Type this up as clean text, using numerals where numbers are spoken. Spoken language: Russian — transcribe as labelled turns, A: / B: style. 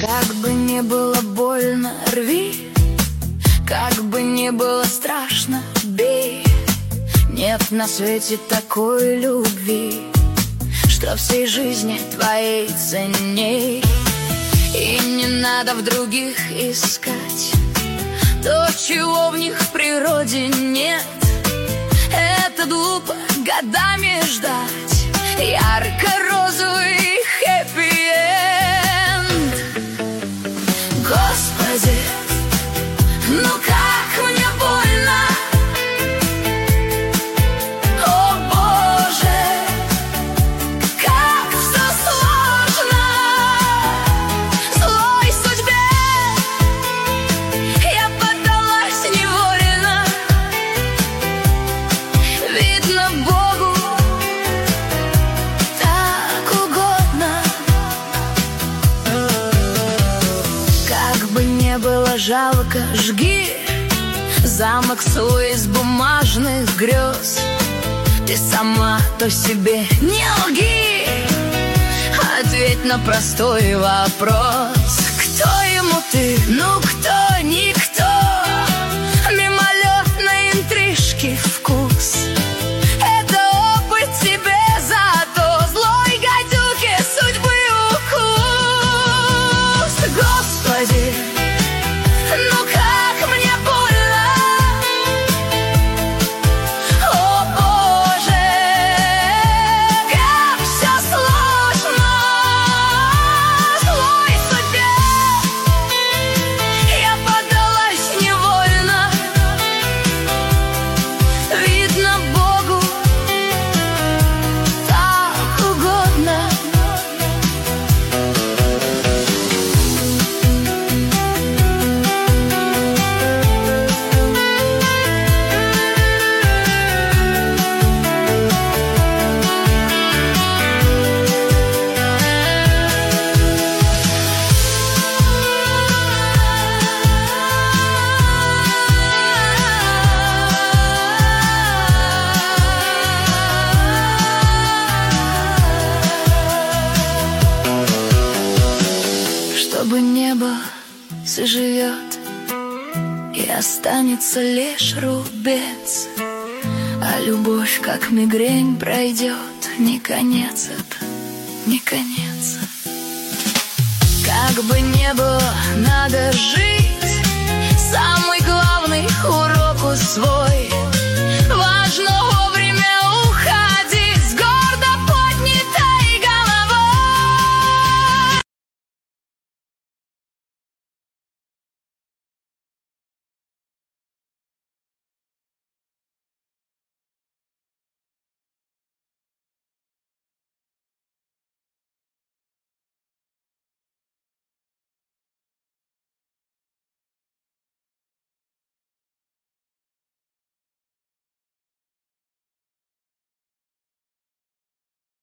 A: Как бы не было больно, рви, как бы не было страшно, бей. Нет на свете такой любви, что всей жизни твоей ценней. И не надо в других искать то, чего в них в природе нет. Это глупо годами ждать ярко-розовый хэппи-энд. Господи, ну как мне больно! О Боже, как все сложно! Злой судьбе я поддалась невольно. Видно, Богу так угодно. Как бы не было жалко, жги замок свой из бумажных грез. Ты сама то себе не лги, ответь на простой вопрос. Кто ему ты? Ну кто? Никто. Мимолетной интрижки вкус. Это опыт тебе зато злой гадюки судьбы укус. Господи, ну как мне больно! О Боже, как все сложно! Злой судьбе я поддалась невольно. Видно, Богу так угодно. Чтобы небо заживет и останется лишь рубец, а любовь, как мигрень, пройдет. Не конец это, не конец. Как бы не было, надо жить. Самый главный урок усвой.